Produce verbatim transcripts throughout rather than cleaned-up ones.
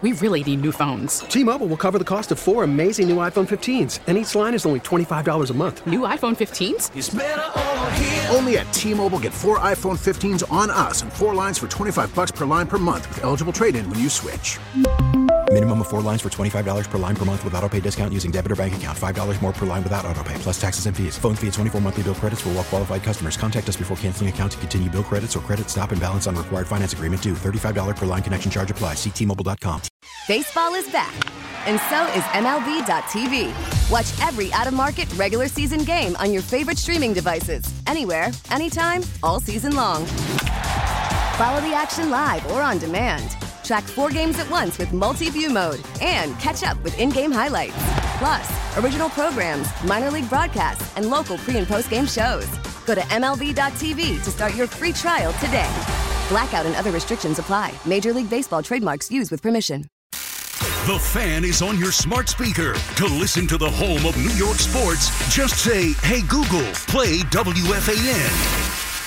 We really need new phones. T-Mobile will cover the cost of four amazing new iPhone fifteens, and each line is only twenty-five dollars a month. New iPhone fifteens? It's better over here. Only at T-Mobile, get four iPhone fifteens on us and four lines for twenty-five dollars per line per month with eligible trade-in when you switch. Minimum of four lines for twenty-five dollars per line per month with autopay discount using debit or bank account. five dollars more per line without autopay, plus taxes and fees. Phone fee at twenty-four monthly bill credits for well qualified customers. Contact us before canceling account to continue bill credits or credit stop and balance on required finance agreement due. thirty-five dollars per line connection charge applies. See T Mobile dot com. Baseball is back, and so is M L B dot T V. Watch every out-of-market regular season game on your favorite streaming devices. Anywhere, anytime, all season long. Follow the action live or on demand. Track four games at once with multi-view mode and catch up with in-game highlights. Plus, original programs, minor league broadcasts, and local pre- and post-game shows. Go to M L B dot T V to start your free trial today. Blackout and other restrictions apply. Major League Baseball trademarks used with permission. The Fan is on your smart speaker. To listen to the home of New York sports, just say, "Hey Google, play W F A N."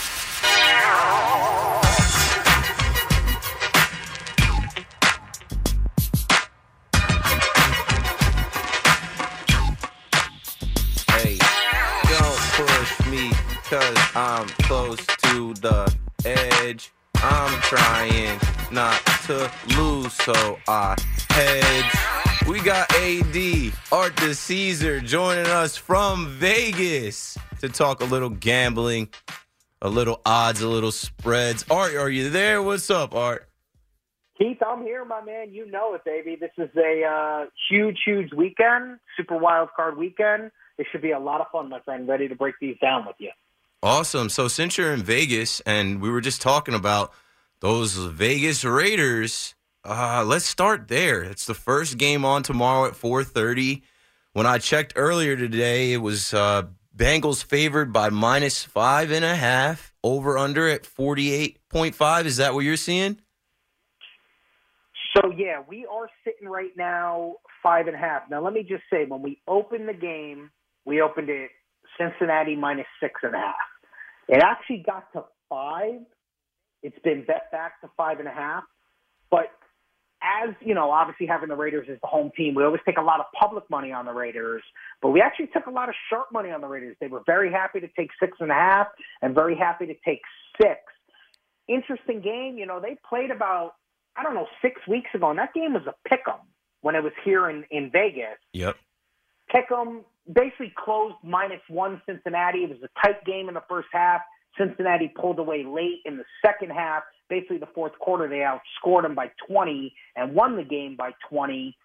Cause I'm close to the edge. I'm trying not to lose, so I hedge. We got A D, Art the Caesar, joining us from Vegas to talk a little gambling, a little odds, a little spreads. Art, are you there? What's up, Art? Keith, I'm here, my man. You know it, baby. This is a uh, huge, huge weekend, super wild card weekend. It should be a lot of fun, my friend. Ready to break these down with you. Awesome. So since you're in Vegas and we were just talking about those Vegas Raiders, uh, let's start there. It's the first game on tomorrow at four thirty. When I checked earlier today, it was uh, Bengals favored by minus five and a half, over under at forty-eight point five. Is that what you're seeing? So, yeah, we are sitting right now five and a half. Now, let me just say, when we opened the game, we opened it Cincinnati minus six and a half. It actually got to five. It's been bet back to five and a half. But as, you know, obviously having the Raiders as the home team, we always take a lot of public money on the Raiders. But we actually took a lot of sharp money on the Raiders. They were very happy to take six and a half and very happy to take six. Interesting game. You know, they played about, I don't know, six weeks ago. And that game was a pick'em when it was here in, in Vegas. Yep. Pick'em basically closed minus one Cincinnati. It was a tight game in the first half. Cincinnati pulled away late in the second half. Basically, the fourth quarter, they outscored them by twenty and won the game by twenty.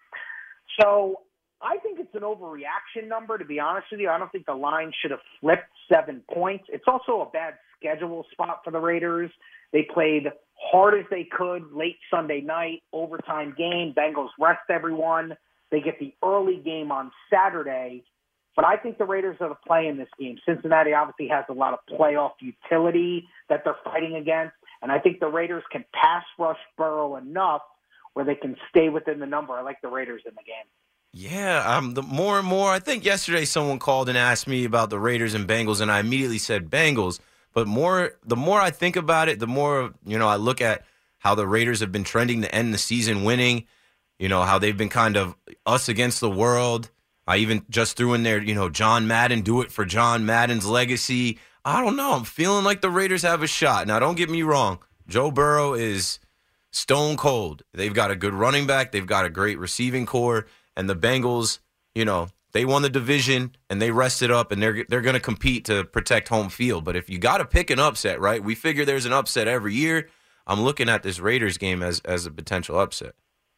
So I think it's an overreaction number, to be honest with you. I don't think the line should have flipped seven points. It's also a bad schedule spot for the Raiders. They played hard as they could late Sunday night, overtime game. Bengals rest everyone. They get the early game on Saturday. But I think the Raiders are the play in this game. Cincinnati obviously has a lot of playoff utility that they're fighting against. And I think the Raiders can pass rush Burrow enough where they can stay within the number. I like the Raiders in the game. Yeah, um, the more and more, I think yesterday someone called and asked me about the Raiders and Bengals, and I immediately said Bengals. But more, the more I think about it, the more, you know, I look at how the Raiders have been trending to end the season winning, you know, how they've been kind of us against the world. I even just threw in there, you know, John Madden, do it for John Madden's legacy. I don't know. I'm feeling like the Raiders have a shot. Now, don't get me wrong. Joe Burrow is stone cold. They've got a good running back. They've got a great receiving core. And the Bengals, you know, they won the division and they rested up and they're they're going to compete to protect home field. But if you got to pick an upset, right, we figure there's an upset every year. I'm looking at this Raiders game as, as a potential upset.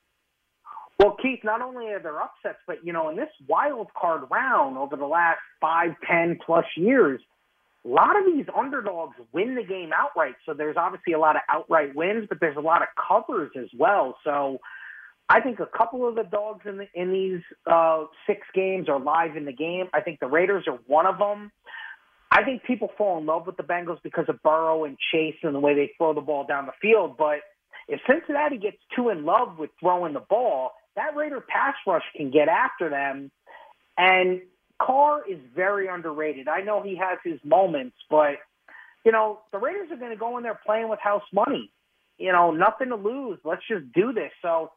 Well, Keith, not only are there upsets, but, you know, in this wild card round over the last five, ten plus years, a lot of these underdogs win the game outright. So there's obviously a lot of outright wins, but there's a lot of covers as well. So I think a couple of the dogs in the, in these uh, six games are live in the game. I think the Raiders are one of them. I think people fall in love with the Bengals because of Burrow and Chase and the way they throw the ball down the field. But if Cincinnati gets too in love with throwing the ball, that Raider pass rush can get after them. And Carr is very underrated. I know he has his moments, but, you know, the Raiders are going to go in there playing with house money. You know, nothing to lose. Let's just do this. So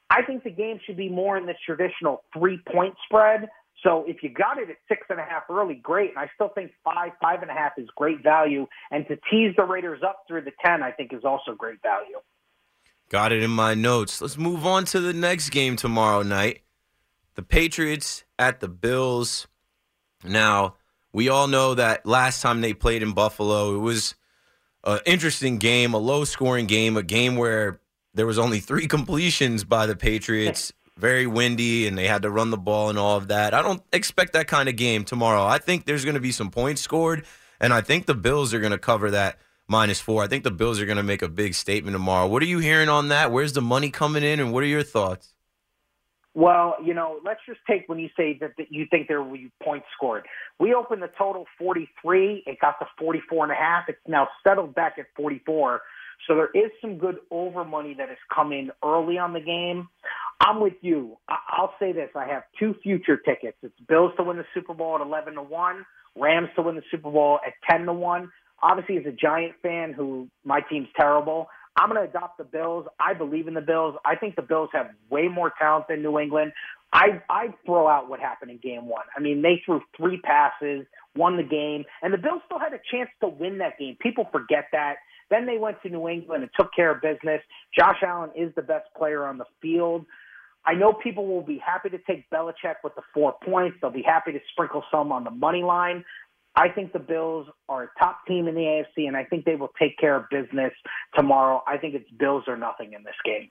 I think the game should be more in the traditional three-point spread. So if you got it at six and a half early, great. And I still think five, five and a half is great value. And to tease the Raiders up through the ten, I think is also great value. Got it in my notes. Let's move on to the next game tomorrow night. The Patriots at the Bills. Now, we all know that last time they played in Buffalo, it was an interesting game, a low-scoring game, a game where there was only three completions by the Patriots. Very windy, and they had to run the ball and all of that. I don't expect that kind of game tomorrow. I think there's going to be some points scored, and I think the Bills are going to cover that minus four. I think the Bills are going to make a big statement tomorrow. What are you hearing on that? Where's the money coming in, and what are your thoughts? Well, you know, let's just take when you say that, that you think there will be points scored. We opened the total forty-three. It got to forty-four and a half. It's now settled back at forty-four. So there is some good over money that has come in early on the game. I'm with you. I'll say this. I have two future tickets. It's Bills to win the Super Bowl at eleven to one, Rams to win the Super Bowl at ten to one. Obviously, as a Giant fan who my team's terrible, I'm going to adopt the Bills. I believe in the Bills. I think the Bills have way more talent than New England. I I throw out what happened in game one. I mean, they threw three passes, won the game, and the Bills still had a chance to win that game. People forget that. Then they went to New England and took care of business. Josh Allen is the best player on the field. I know people will be happy to take Belichick with the four points. They'll be happy to sprinkle some on the money line. I think the Bills are a top team in the A F C, and I think they will take care of business tomorrow. I think it's Bills or nothing in this game.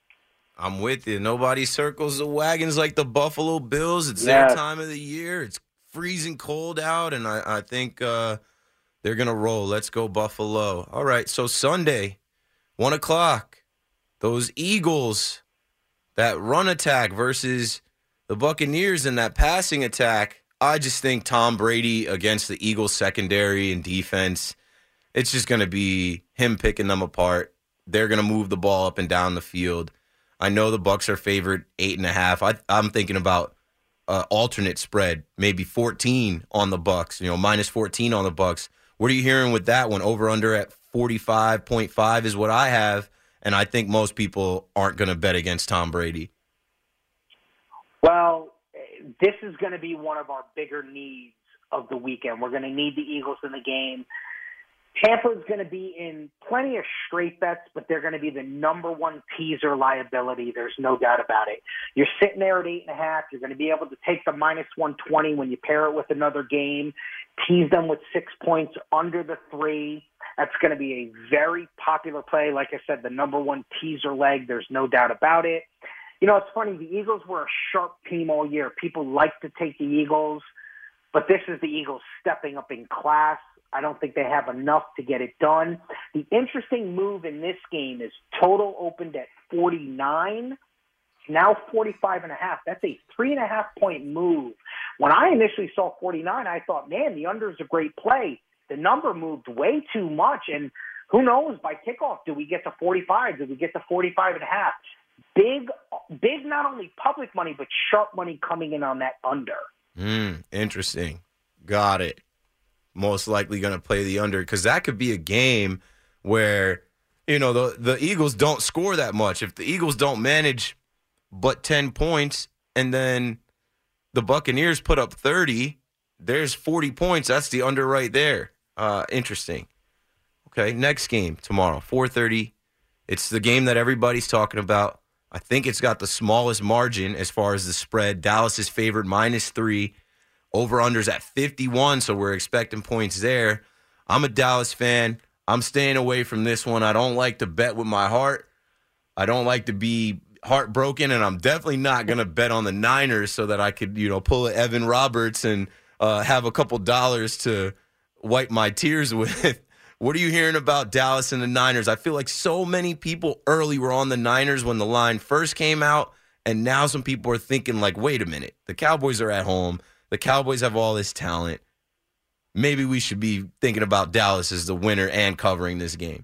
I'm with you. Nobody circles the wagons like the Buffalo Bills. It's yes. their time of the year. It's freezing cold out, and I, I think uh, they're going to roll. Let's go Buffalo. All right, so Sunday, one o'clock, those Eagles, that run attack versus the Buccaneers and that passing attack. I just think Tom Brady against the Eagles secondary and defense, it's just going to be him picking them apart. They're going to move the ball up and down the field. I know the Bucs are favored eight and a half. I, I'm thinking about uh, alternate spread, maybe fourteen on the Bucs. You know, minus fourteen on the Bucs. What are you hearing with that one? Over under at forty-five point five is what I have, and I think most people aren't going to bet against Tom Brady. Well, this is going to be one of our bigger needs of the weekend. We're going to need the Eagles in the game. Tampa's going to be in plenty of straight bets, but they're going to be the number one teaser liability. There's no doubt about it. You're sitting there at eight and a half. You're going to be able to take the minus one twenty when you pair it with another game, tease them with six points under the three. That's going to be a very popular play. Like I said, the number one teaser leg. There's no doubt about it. You know, it's funny. The Eagles were a sharp team all year. People like to take the Eagles, but this is the Eagles stepping up in class. I don't think they have enough to get it done. The interesting move in this game is total opened at forty-nine, now forty-five and a half. That's a three and a half point move. When I initially saw forty-nine, I thought, man, the under is a great play. The number moved way too much, and who knows, by kickoff, do we get to forty-five? Do we get to forty-five and a half? Big, big, not only public money, but sharp money coming in on that under. Mm, interesting. Got it. Most likely going to play the under because that could be a game where, you know, the, the Eagles don't score that much. If the Eagles don't manage but ten points and then the Buccaneers put up thirty, there's forty points. That's the under right there. Uh, interesting. Okay, next game tomorrow, four thirty. It's the game that everybody's talking about. I think it's got the smallest margin as far as the spread. Dallas is favored minus three. Over-under's at fifty-one, so we're expecting points there. I'm a Dallas fan. I'm staying away from this one. I don't like to bet with my heart. I don't like to be heartbroken, and I'm definitely not going to bet on the Niners so that I could, you know, pull a Evan Roberts and uh, have a couple dollars to wipe my tears with. What are you hearing about Dallas and the Niners? I feel like so many people early were on the Niners when the line first came out, and now some people are thinking, like, wait a minute. The Cowboys are at home. The Cowboys have all this talent. Maybe we should be thinking about Dallas as the winner and covering this game.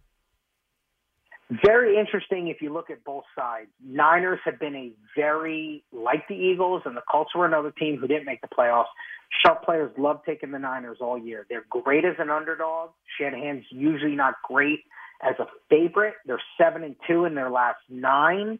Very interesting if you look at both sides. Niners have been a very, like the Eagles, and the Colts were another team who didn't make the playoffs. Sharp players love taking the Niners all year. They're great as an underdog. Shanahan's usually not great as a favorite. They're seven and two in their last nine.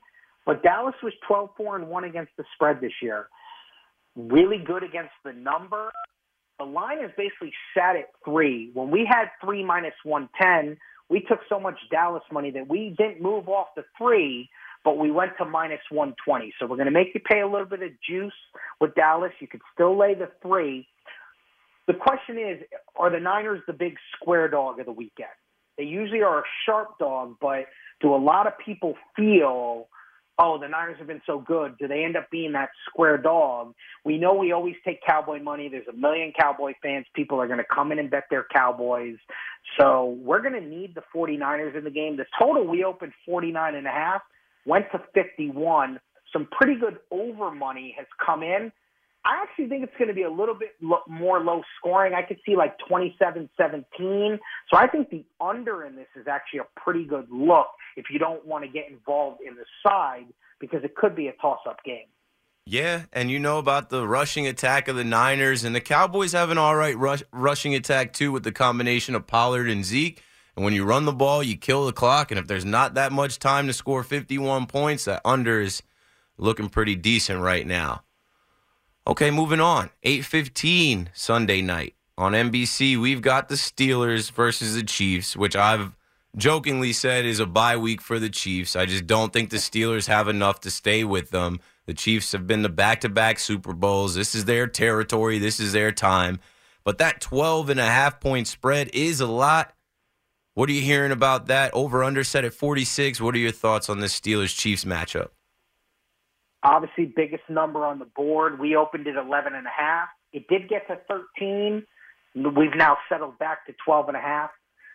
But Dallas was twelve four and one against the spread this year. Really good against the number. The line is basically sat at three. When we had three minus one ten, we took so much Dallas money that we didn't move off the three, but we went to minus one twenty. So we're going to make you pay a little bit of juice with Dallas. You could still lay the three. The question is, are the Niners the big square dog of the weekend? They usually are a sharp dog, but do a lot of people feel, oh, the Niners have been so good? Do they end up being that square dog? We know we always take Cowboy money. There's a million Cowboy fans. People are going to come in and bet their Cowboys. So we're going to need the 49ers in the game. The total, we opened forty-nine and a half, went to fifty-one. Some pretty good over money has come in. I actually think it's going to be a little bit lo- more low scoring. I could see like twenty-seven seventeen. So I think the under in this is actually a pretty good look if you don't want to get involved in the side, because it could be a toss-up game. Yeah, and you know about the rushing attack of the Niners, and the Cowboys have an all right rush, rushing attack too with the combination of Pollard and Zeke. And when you run the ball, you kill the clock, and if there's not that much time to score fifty-one points, that under is looking pretty decent right now. Okay, moving on. eight fifteen Sunday night on N B C, we've got the Steelers versus the Chiefs, which I've jokingly said is a bye week for the Chiefs. I just don't think the Steelers have enough to stay with them. The Chiefs have been to back-to-back Super Bowls. This is their territory. This is their time. But that twelve and a half point spread is a lot. What are you hearing about that? Over-under set at forty-six. What are your thoughts on this Steelers-Chiefs matchup? Obviously, biggest number on the board. We opened at eleven and a half. It did get to thirteen. We've now settled back to twelve and a half.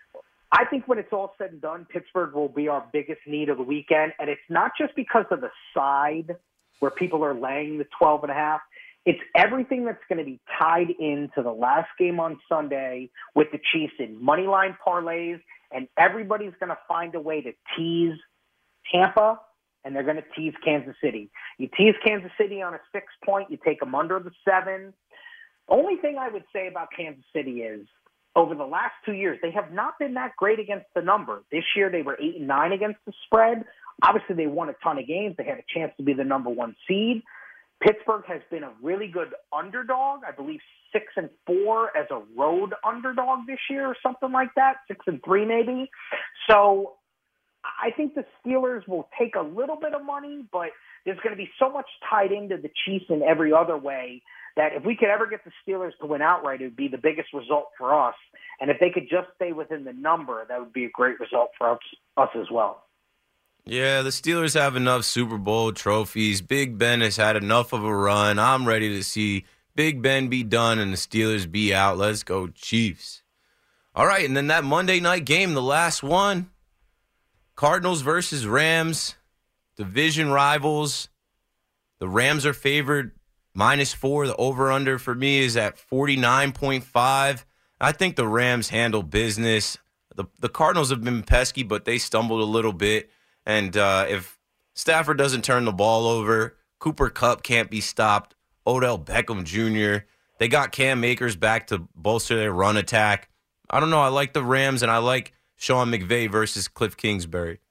I think when it's all said and done, Pittsburgh will be our biggest need of the weekend. And it's not just because of the side where people are laying the twelve and a half. It's everything that's going to be tied into the last game on Sunday with the Chiefs in money line parlays. And everybody's going to find a way to tease Tampa, and they're going to tease Kansas City. You tease Kansas City on a six point, you take them under the seven. Only thing I would say about Kansas City is over the last two years, they have not been that great against the number. This year, they were eight and nine against the spread. Obviously, they won a ton of games. They had a chance to be the number one seed. Pittsburgh has been a really good underdog. I believe six and four as a road underdog this year or something like that. Six and three maybe. So I think the Steelers will take a little bit of money, but there's going to be so much tied into the Chiefs in every other way that if we could ever get the Steelers to win outright, it would be the biggest result for us. And if they could just stay within the number, that would be a great result for us, us as well. Yeah, the Steelers have enough Super Bowl trophies. Big Ben has had enough of a run. I'm ready to see Big Ben be done and the Steelers be out. Let's go Chiefs. All right, and then that Monday night game, the last one, Cardinals versus Rams, division rivals. The Rams are favored minus four. The over-under for me is at forty-nine point five. I think the Rams handle business. The, the Cardinals have been pesky, but they stumbled a little bit. And uh, if Stafford doesn't turn the ball over, Cooper Kupp can't be stopped, Odell Beckham Junior They got Cam Akers back to bolster their run attack. I don't know. I like the Rams, and I like Sean McVay versus Cliff Kingsbury.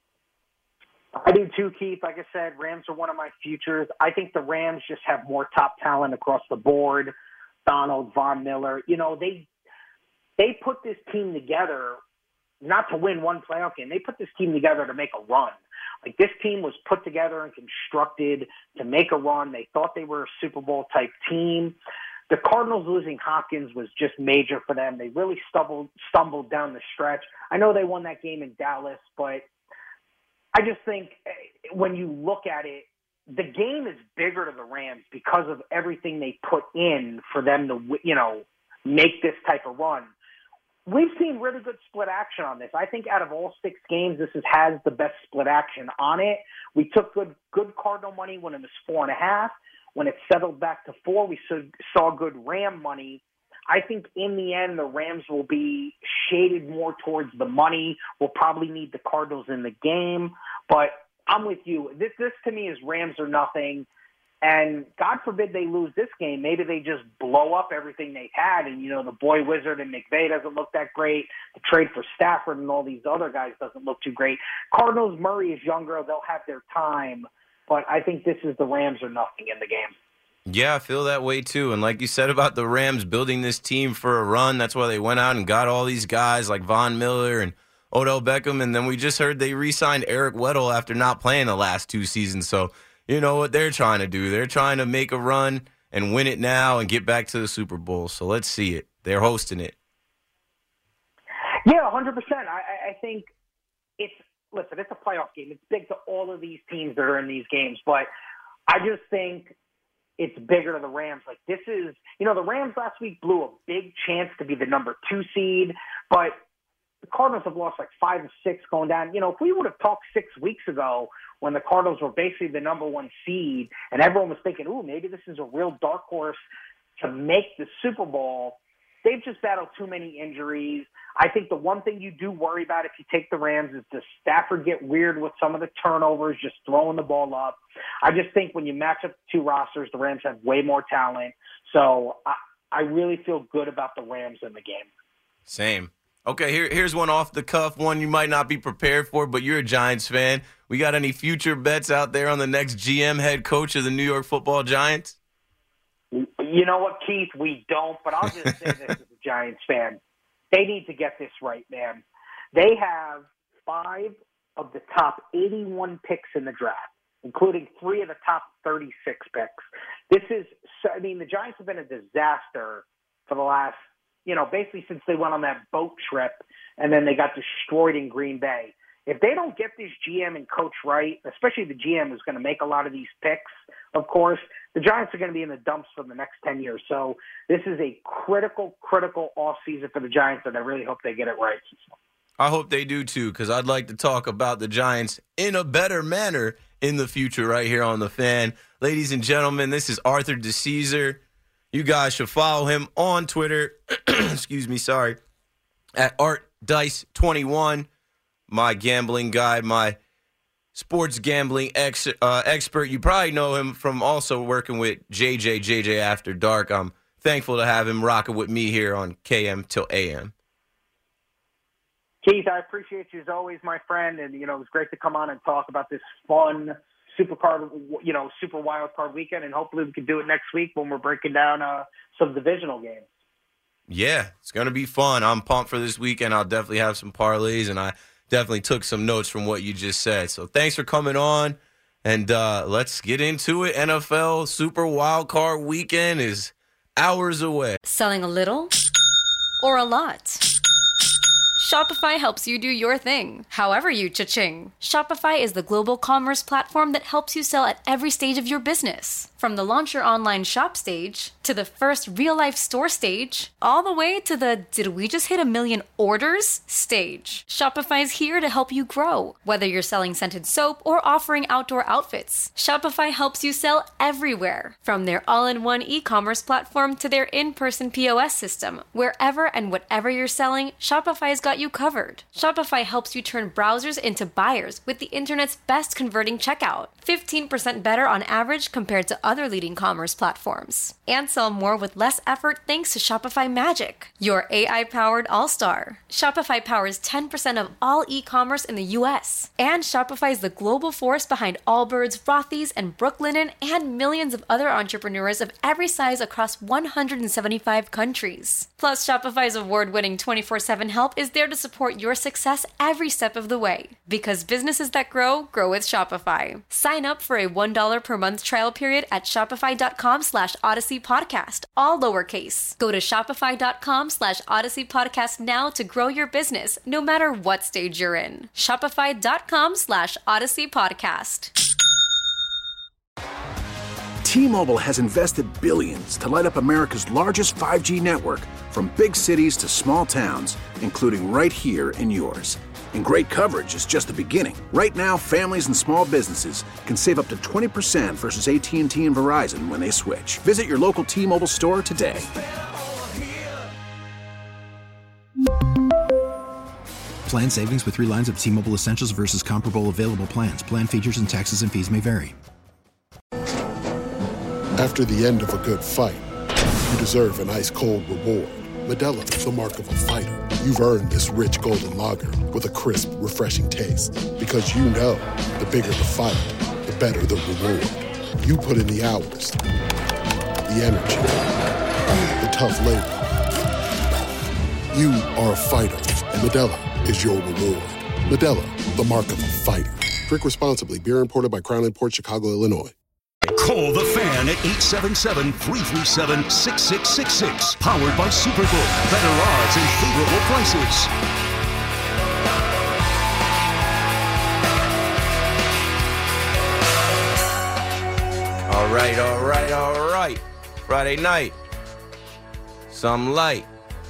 I do too, Keith. Like I said, Rams are one of my futures. I think the Rams just have more top talent across the board. Donald, Von Miller. You know, they they put this team together not to win one playoff game. They put this team together to make a run. Like, this team was put together and constructed to make a run. They thought they were a Super Bowl-type team. The Cardinals losing Hopkins was just major for them. They really stumbled, stumbled down the stretch. I know they won that game in Dallas, but I just think when you look at it, the game is bigger to the Rams because of everything they put in for them to, you know, make this type of run. We've seen really good split action on this. I think out of all six games, this is, has the best split action on it. We took good good Cardinal money when it was four and a half. When it settled back to four, we saw good Ram money. I think in the end, the Rams will be shaded more towards the money. We'll probably need the Cardinals in the game. But I'm with you. This, this to me is Rams or nothing. And God forbid they lose this game. Maybe they just blow up everything they've had. And, you know, the boy wizard and McVay doesn't look that great. The trade for Stafford and all these other guys doesn't look too great. Cardinals, Murray is younger. They'll have their time. But I think this is the Rams or nothing in the game. Yeah, I feel that way too. And like you said about the Rams building this team for a run, that's why they went out and got all these guys like Von Miller and Odell Beckham. And then we just heard they re-signed Eric Weddle after not playing the last two seasons. So you know what they're trying to do. They're trying to make a run and win it now and get back to the Super Bowl. So let's see it. They're hosting it. Yeah, one hundred percent. I, I think it's, listen, it's a playoff game. It's big to all of these teams that are in these games. But I just think it's bigger to the Rams. Like, this is, you know, the Rams last week blew a big chance to be the number two seed, but the Cardinals have lost like five and six going down. You know, if we would have talked six weeks ago when the Cardinals were basically the number one seed and everyone was thinking, ooh, maybe this is a real dark horse to make the Super Bowl, they've just battled too many injuries. I think the one thing you do worry about if you take the Rams is does Stafford get weird with some of the turnovers, just throwing the ball up. I just think when you match up the two rosters, the Rams have way more talent. So I, I really feel good about the Rams in the game. Same. Okay, here, here's one off the cuff, one you might not be prepared for, but you're a Giants fan. We got any future bets out there on the next G M head coach of the New York Football Giants? You know what, Keith? We don't, but I'll just say this as a Giants fan. They need to get this right, man. They have five of the top eighty-one picks in the draft, including three of the top thirty-six picks. This is, I mean, the Giants have been a disaster for the last, you know, basically since they went on that boat trip and then they got destroyed in Green Bay. If they don't get this G M and coach right, especially the G M who's going to make a lot of these picks, of course, the Giants are going to be in the dumps for the next ten years. So this is a critical, critical offseason for the Giants, and I really hope they get it right. I hope they do, too, because I'd like to talk about the Giants in a better manner in the future right here on The Fan. Ladies and gentlemen, this is Arthur DeCesar. You guys should follow him on Twitter. Excuse me, sorry. At Art Dice twenty-one. My gambling guy, my sports gambling ex, uh, expert. You probably know him from also working with J J, J J After Dark. I'm thankful to have him rocking with me here on K M till A M. Keith, I appreciate you as always, my friend. And, you know, it was great to come on and talk about this fun super card, you know, super wild card weekend. And hopefully we can do it next week when we're breaking down uh, some divisional games. Yeah, it's going to be fun. I'm pumped for this weekend. I'll definitely have some parlays, and I definitely took some notes from what you just said. So thanks for coming on, and uh, let's get into it. N F L Super Wild Card Weekend is hours away. Selling a little or a lot? Shopify helps you do your thing, however you cha-ching. Shopify is the global commerce platform that helps you sell at every stage of your business. From the launch your online shop stage, to the first real-life store stage, all the way to the did we just hit a million orders stage. Shopify's here to help you grow. Whether you're selling scented soap or offering outdoor outfits, Shopify helps you sell everywhere. From their all-in-one e-commerce platform to their in-person P O S system, wherever and whatever you're selling, Shopify's got you covered. Shopify helps you turn browsers into buyers with the internet's best converting checkout. fifteen percent better on average compared to other leading commerce platforms. And sell more with less effort thanks to Shopify Magic, your A I-powered all-star. Shopify powers ten percent of all e-commerce in the U S. And Shopify is the global force behind Allbirds, Rothy's, and Brooklinen, and millions of other entrepreneurs of every size across one hundred seventy-five countries. Plus, Shopify's award-winning twenty-four seven help is there to support your success every step of the way. Because businesses that grow, grow with Shopify. Sign up for a one dollar per month trial period at shopify.com slash Odyssey Podcast, all lowercase. Go to shopify.com slash Odyssey Podcast now to grow your business, no matter what stage you're in. Shopify.com slash Odyssey Podcast. T-Mobile has invested billions to light up America's largest five G network, from big cities to small towns, including right here in yours. And great coverage is just the beginning. Right now, families and small businesses can save up to twenty percent versus A T and T and Verizon when they switch. Visit your local T-Mobile store today. Plan savings with three lines of T-Mobile Essentials versus comparable available plans. Plan features and taxes and fees may vary. After the end of a good fight, you deserve an ice-cold reward. Modelo is the mark of a fighter. You've earned this rich golden lager with a crisp, refreshing taste. Because you know, the bigger the fight, the better the reward. You put in the hours, the energy, the tough labor. You are a fighter, and Modelo is your reward. Modelo, the mark of a fighter. Drink responsibly. Beer imported by Crown Imports, Chicago, Illinois. Call the Fan at eight seven seven, three three seven, six six six six. Powered by Superbook. Better odds and favorable prices. All right, all right, all right. Friday night. Some light.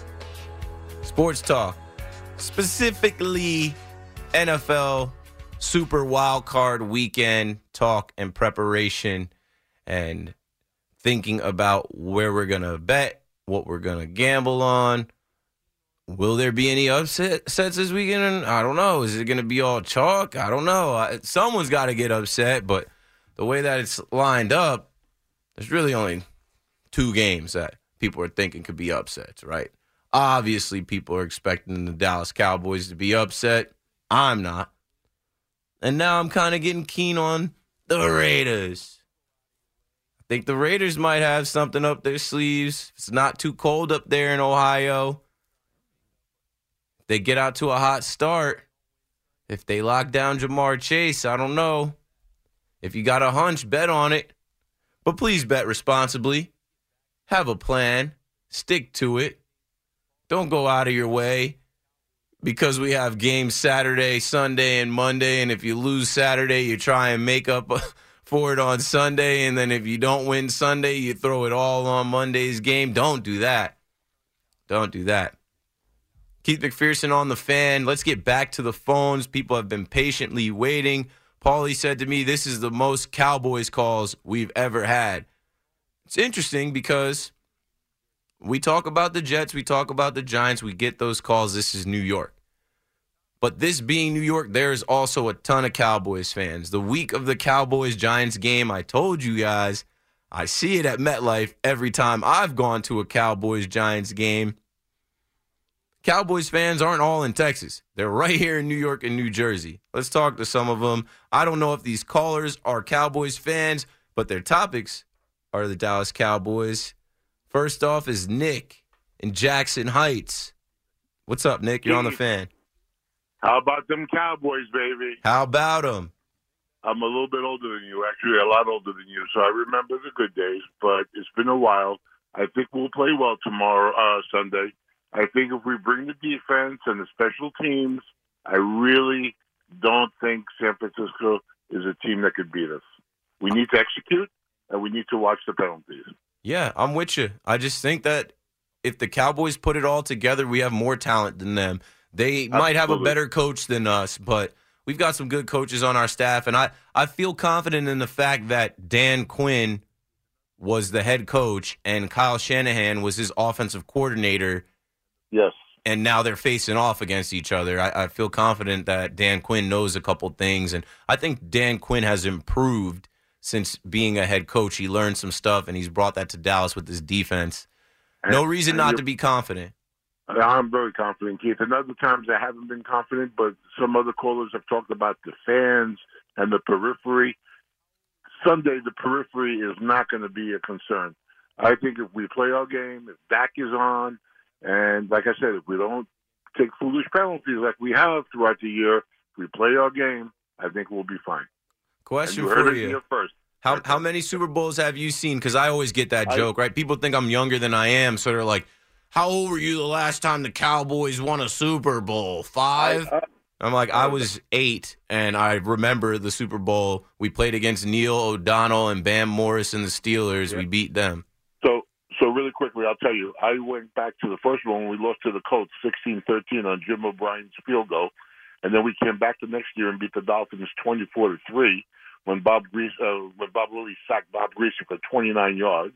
Sports talk. Specifically N F L Super Wild Card Weekend talk and preparation and thinking about where we're going to bet, what we're going to gamble on. Will there be any upsets this weekend? I don't know. Is it going to be all chalk? I don't know. Someone's got to get upset, but the way that it's lined up, there's really only two games that people are thinking could be upsets, right? Obviously, people are expecting the Dallas Cowboys to be upset. I'm not. And now I'm kind of getting keen on the Raiders. I think the Raiders might have something up their sleeves. It's not too cold up there in Ohio. If they get out to a hot start, if they lock down Jamar Chase, I don't know. If you got a hunch, bet on it. But please bet responsibly. Have a plan. Stick to it. Don't go out of your way because we have games Saturday, Sunday, and Monday. And if you lose Saturday, you try and make up for it on Sunday. And then if you don't win Sunday, you throw it all on Monday's game. Don't do that. Don't do that. Keith McPherson on the Fan. Let's get back to the phones. People have been patiently waiting. Paulie said to me, this is the most Cowboys calls we've ever had. It's interesting because we talk about the Jets, we talk about the Giants, we get those calls. This is New York. But this being New York, there's also a ton of Cowboys fans. The week of the Cowboys-Giants game, I told you guys, I see it at MetLife every time I've gone to a Cowboys-Giants game. Cowboys fans aren't all in Texas. They're right here in New York and New Jersey. Let's talk to some of them. I don't know if these callers are Cowboys fans, but their topics are the Dallas Cowboys. First off is Nick in Jackson Heights. What's up, Nick? You're on the Fan. How about them Cowboys, baby? How about them? I'm a little bit older than you, actually, a lot older than you, so I remember the good days, but it's been a while. I think we'll play well tomorrow, uh, Sunday. I think if we bring the defense and the special teams, I really don't think San Francisco is a team that could beat us. We need to execute, and we need to watch the penalties. Yeah, I'm with you. I just think that if the Cowboys put it all together, we have more talent than them. They Absolutely. might have a better coach than us, but we've got some good coaches on our staff, and I, I feel confident in the fact that Dan Quinn was the head coach and Kyle Shanahan was his offensive coordinator. Yes. And now they're facing off against each other. I, I feel confident that Dan Quinn knows a couple things, and I think Dan Quinn has improved since being a head coach. He learned some stuff, and he's brought that to Dallas with his defense. No reason not to be confident. I'm very confident, Keith. And other times I haven't been confident, but some other callers have talked about the fans and the periphery. Sunday, the periphery is not going to be a concern. I think if we play our game, if Dak is on, and like I said, if we don't take foolish penalties like we have throughout the year, if we play our game, I think we'll be fine. Question you for heard you. It here first. How how many Super Bowls have you seen? Because I always get that joke, right? People think I'm younger than I am, so they're like, how old were you the last time the Cowboys won a Super Bowl? Five? I, uh, I'm like, I was eight, and I remember the Super Bowl. We played against Neil O'Donnell and Bam Morris and the Steelers. Yeah. We beat them. So so really quickly, I'll tell you, I went back to the first one when we lost to the Colts sixteen thirteen on Jim O'Brien's field goal, and then we came back the next year and beat the Dolphins twenty-four to three when Bob Grease, uh, when Bob Lilly sacked Bob Grease for twenty-nine yards.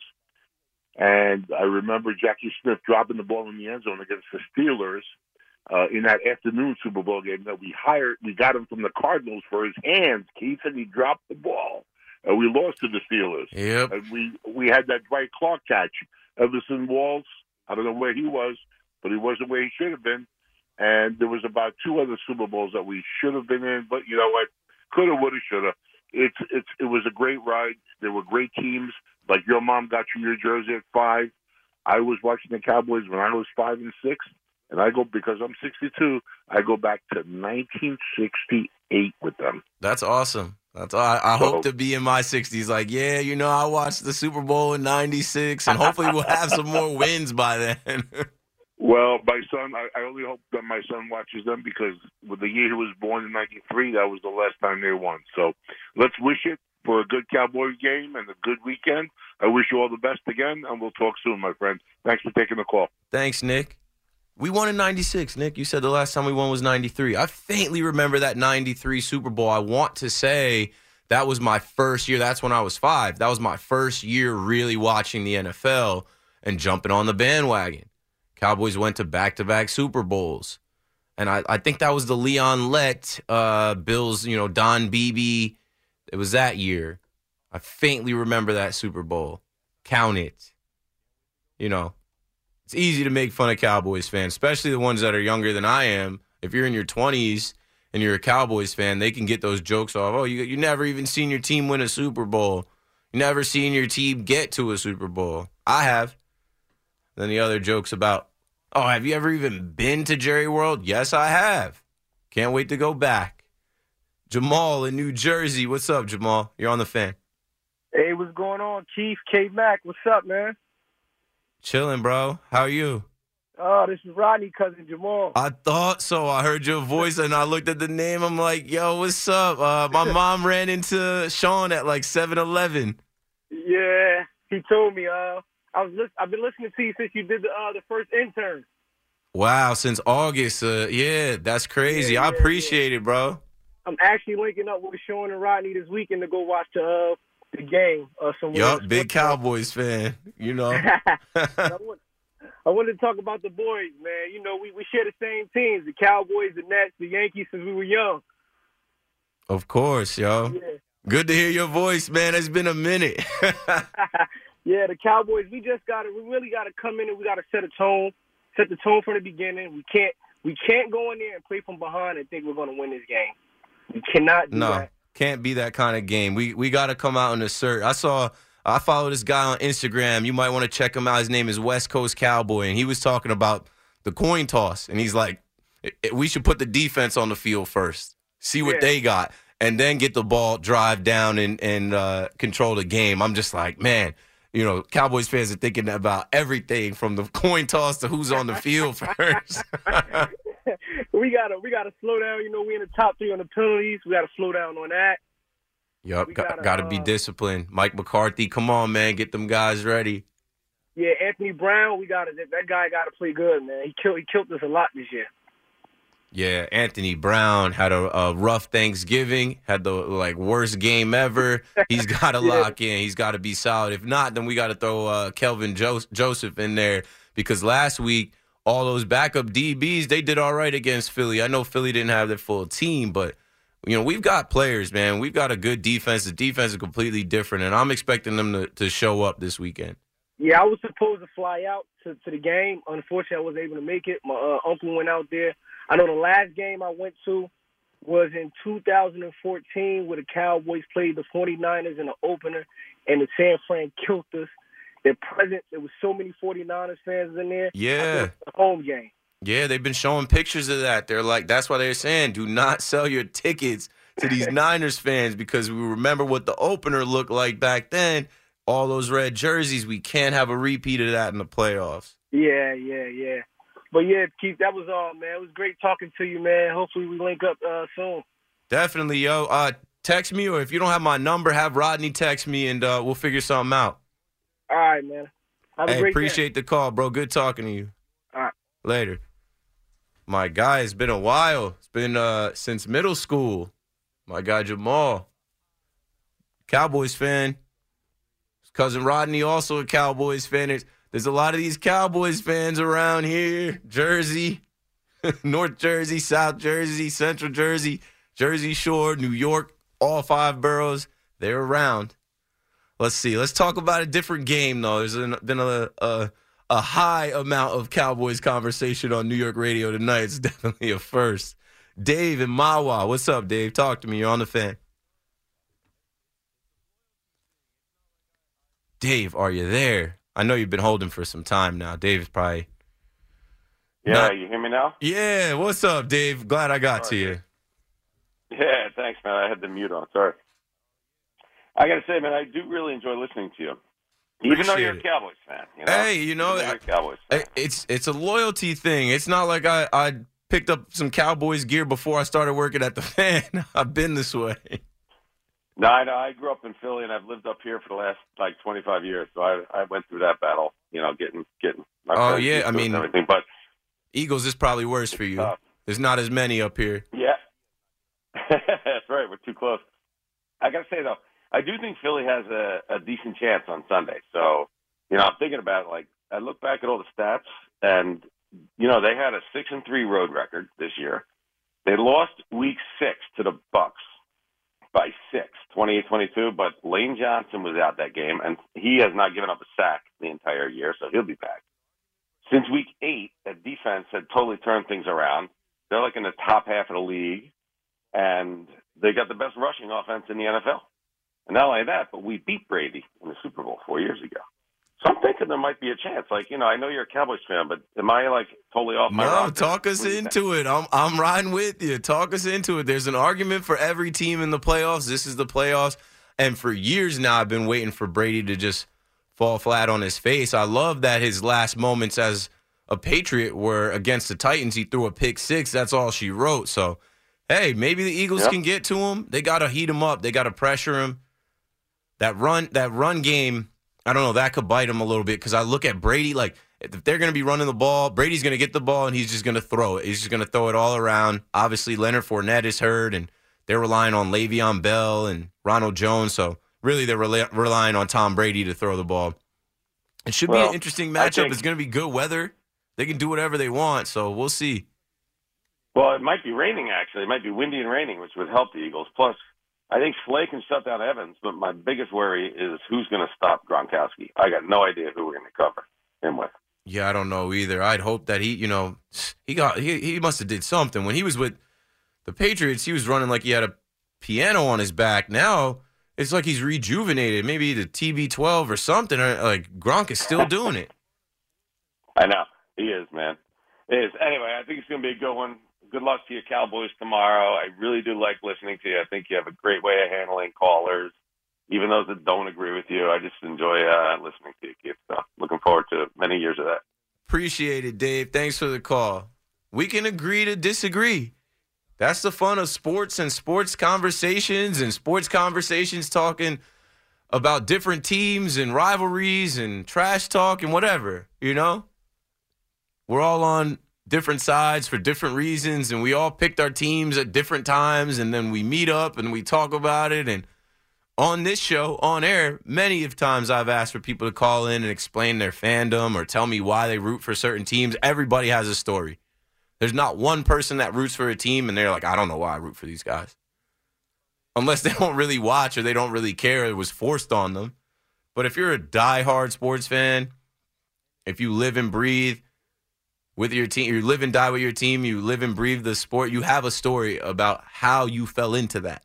And I remember Jackie Smith dropping the ball in the end zone against the Steelers uh, in that afternoon Super Bowl game that we hired. We got him from the Cardinals for his hands, Keith, and he dropped the ball. and we lost to the Steelers. Yep. And we we had that Dwight Clark catch. Everson Walls, I don't know where he was, but he wasn't where he should have been. And there was about two other Super Bowls that we should have been in, but you know what? Coulda, woulda, shoulda. It's it's it was a great ride. There were great teams. Like your mom got you your jersey at five. I was watching the Cowboys when I was five and six, and I go because I'm sixty-two. I go back to nineteen sixty-eight with them. That's awesome. That's I, I So- hope to be in my sixties. Like, yeah, you know, I watched the Super Bowl in ninety-six, and hopefully we'll have some more wins by then. Well, my son, I, I only hope that my son watches them because with the year he was born in ninety-three, that was the last time they won. So let's wish it for a good Cowboy game and a good weekend. I wish you all the best again, and we'll talk soon, my friend. Thanks for taking the call. Thanks, Nick. We won in ninety-six, Nick. You said the last time we won was ninety-three. I faintly remember that ninety-three Super Bowl. I want to say that was my first year. That's when I was five. That was my first year really watching the N F L and jumping on the bandwagon. Cowboys went to back-to-back Super Bowls. And I, I think that was the Leon Lett, uh, Bills, you know, Don Beebe. It was that year. I faintly remember that Super Bowl. Count it. You know, it's easy to make fun of Cowboys fans, especially the ones that are younger than I am. If you're in your twenties and you're a Cowboys fan, they can get those jokes off. Oh, you you never even seen your team win a Super Bowl. You never seen your team get to a Super Bowl. I have. Then the other jokes about, oh, have you ever even been to Jerry World? Yes, I have. Can't wait to go back. Jamal in New Jersey. What's up, Jamal? You're on the Fan. Hey, what's going on, Keith? K-Mac, what's up, man? Chilling, bro. How are you? Oh, this is Rodney, cousin Jamal. I thought so. I heard your voice and I looked at the name. I'm like, yo, what's up? Uh, my mom ran into Sean at like seven eleven. Yeah, he told me. Uh, I was li- I've been listening to you since you did the uh, the first intern. Wow, since August. Uh, yeah, that's crazy. Yeah, I yeah, appreciate it, bro. I'm actually linking up with Sean and Rodney this weekend to go watch the uh, the game. Uh, somewhere. Yup, big Cowboys fan. You know. I, want, I wanted to talk about the boys, man. You know, we, we share the same teams: the Cowboys, the Nets, the Yankees since we were young. Of course, yo. Yeah. Good to hear your voice, man. It's been a minute. Yeah, the Cowboys, we just got to, we really got to come in and we got to set a tone, set the tone from the beginning. We can't, we can't go in there and play from behind and think we're going to win this game. We cannot do no, that. can't be that kind of game. We we got to come out and assert. I saw, I follow this guy on Instagram. You might want to check him out. His name is West Coast Cowboy, and he was talking about the coin toss. And he's like, we should put the defense on the field first, see what Yeah. they got, and then get the ball, drive down, and, and uh, control the game. I'm just like, man. You know, Cowboys fans are thinking about everything from the coin toss to who's on the field first. we gotta we gotta slow down. You know, we in the top three on the penalties. We gotta slow down on that. Yup, We got, gotta, got to be uh, disciplined. Mike McCarthy, come on, man, get them guys ready. Yeah, Anthony Brown, we gotta that, that guy gotta play good, man. He killed he killed us a lot this year. Yeah, Anthony Brown had a, a rough Thanksgiving, had the like worst game ever. He's got to Yeah. lock in. He's got to be solid. If not, then we got to throw uh, Kelvin jo- Joseph in there because last week all those backup D Bs they did all right against Philly. I know Philly didn't have their full team, but you know we've got players, man. We've got a good defense. The defense is completely different, and I'm expecting them to, to show up this weekend. Yeah, I was supposed to fly out to, to the game. Unfortunately, I wasn't able to make it. My uh, uncle went out there. I know the last game I went to was in two thousand fourteen where the Cowboys played the forty-niners in the opener, and the San Fran killed us. Their presence, there was so many forty-niners fans in there. Yeah. The home game. Yeah, they've been showing pictures of that. They're like, that's why they're saying, do not sell your tickets to these Niners fans because we remember what the opener looked like back then. All those red jerseys, we can't have a repeat of that in the playoffs. Yeah, yeah, yeah. But, yeah, Keith, that was all, man. It was great talking to you, man. Hopefully we link up uh, soon. Definitely, yo. Uh, text me, or if you don't have my number, have Rodney text me, and uh, we'll figure something out. All right, man. Have a Hey, great appreciate day. the call, bro. Good talking to you. All right. Later. My guy, it's been a while. It's been uh, since middle school. My guy, Jamal. Cowboys fan. His cousin Rodney, also a Cowboys fan. There's, there's a lot of these Cowboys fans around here. Jersey, North Jersey, South Jersey, Central Jersey, Jersey Shore, New York, all five boroughs. they're around. Let's see. Let's talk about a different game, though. There's been a, a, a high amount of Cowboys conversation on New York radio tonight. It's definitely a first. Dave in Mahwah. What's up, Dave? Talk to me. You're on the Fan. Dave, are you there? I know you've been holding for some time now. Dave is probably... Yeah, not... you hear me now? Yeah, what's up, Dave? Glad I got to you. Yeah, thanks, man. I had the mute on. Sorry. I got to say, man, I do really enjoy listening to you. Even Appreciate though you're it. a Cowboys fan. You know? Hey, you know, Even though you're a Cowboys fan. it's it's a loyalty thing. It's not like I, I picked up some Cowboys gear before I started working at the Fan. I've been this way. No, I know. I grew up in Philly, and I've lived up here for the last, like, twenty-five years. So I I went through that battle, you know, getting getting my Oh, friends yeah. used I to it mean, and everything. But Eagles is probably worse for you. Uh, There's not as many up here. Yeah. That's right. We're too close. I got to say, though, I do think Philly has a, a decent chance on Sunday. So, you know, I'm thinking about it. Like, I look back at all the stats, and, you know, they had a six and three road record this year. They lost week six to the Bucks by six, twenty-eight twenty-two, but Lane Johnson was out that game, and he has not given up a sack the entire year, so he'll be back. Since week eight, that defense had totally turned things around. They're like in the top half of the league, and they got the best rushing offense in the N F L. And not only that, but we beat Brady in the Super Bowl four years ago. So I'm thinking there might be a chance. Like, you know, I know you're a Cowboys fan, but am I, like, totally off my No, rocker? talk us into it. I'm I'm riding with you. Talk us into it. There's an argument for every team in the playoffs. This is the playoffs. And for years now, I've been waiting for Brady to just fall flat on his face. I love that his last moments as a Patriot were against the Titans. He threw a pick six. That's all she wrote. So, hey, maybe the Eagles Yep. can get to him. They got to heat him up. They got to pressure him. That run, that run game, I don't know, that could bite him a little bit because I look at Brady, like, if they're going to be running the ball, Brady's going to get the ball, and he's just going to throw it. He's just going to throw it all around. Obviously, Leonard Fournette is hurt, and they're relying on Le'Veon Bell and Ronald Jones. So, really, they're rely- relying on Tom Brady to throw the ball. It should Well, be an interesting I matchup. think- It's going to be good weather. They can do whatever they want, so we'll see. Well, it might be raining, actually. It might be windy and raining, which would help the Eagles. Plus, I think Slay can shut down Evans, but my biggest worry is who's going to stop Gronkowski. I got no idea who we're going to cover him with. Yeah, I don't know either. I'd hope that he, you know, he got he he must have did something. When he was with the Patriots, he was running like he had a piano on his back. Now it's like he's rejuvenated. Maybe the T B twelve or something. Or, like Gronk is still doing it. I know. He is, man. He is. Anyway, I think it's going to be a good one. Good luck to your Cowboys tomorrow. I really do like listening to you. I think you have a great way of handling callers, even those that don't agree with you. I just enjoy uh, listening to you, Keith. So looking forward to many years of that. Appreciate it, Dave. Thanks for the call. We can agree to disagree. That's the fun of sports and sports conversations and sports conversations talking about different teams and rivalries and trash talk and whatever, you know? We're all on different sides for different reasons, and we all picked our teams at different times, and then we meet up and we talk about it. And on this show, on air, many of times I've asked for people to call in and explain their fandom or tell me why they root for certain teams. Everybody has a story. There's not one person that roots for a team, and they're like, I don't know why I root for these guys. Unless they don't really watch or they don't really care. It was forced on them. But if you're a diehard sports fan, if you live and breathe with your team, you live and die with your team, you live and breathe the sport, you have a story about how you fell into that,